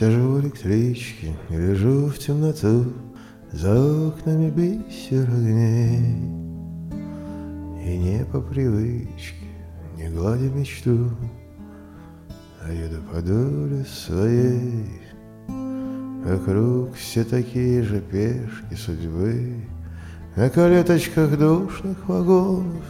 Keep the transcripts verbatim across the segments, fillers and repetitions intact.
Сижу в электричке и лежу в темноту, за окнами бисер огней. И не по привычке, не гладя мечту, а еду по доле своей. Вокруг все такие же пешки судьбы, на колеточках душных вагонов.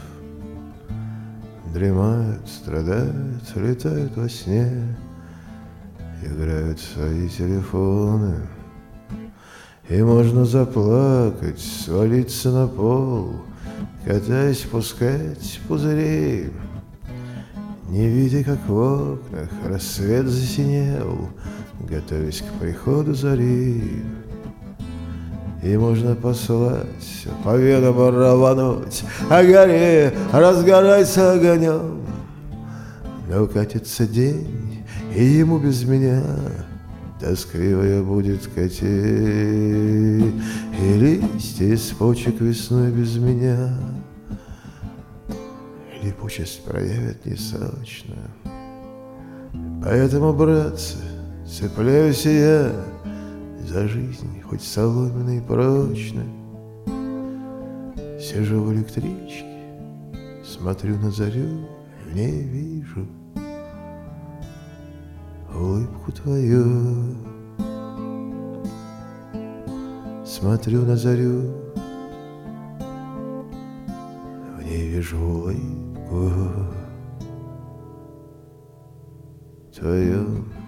Дремают, страдают, летают во сне, играют в свои телефоны. И можно заплакать, свалиться на пол, катаясь, пускать пузыри, не видя, как в окнах рассвет засинел, готовясь к приходу зари. И можно послать, по венам рвануть, а горе разгорается огонем. Но катится день, и ему без меня тоскливая будет катить. И листья из почек весной без меня липучесть проявит несрочно. Поэтому, братцы, цепляюсь и я за жизнь, хоть соломенной и прочной. Сижу в электричке, смотрю на зарю, в ней вижу улыбку твою. Смотрю на зарю, в ней вижу улыбку твою.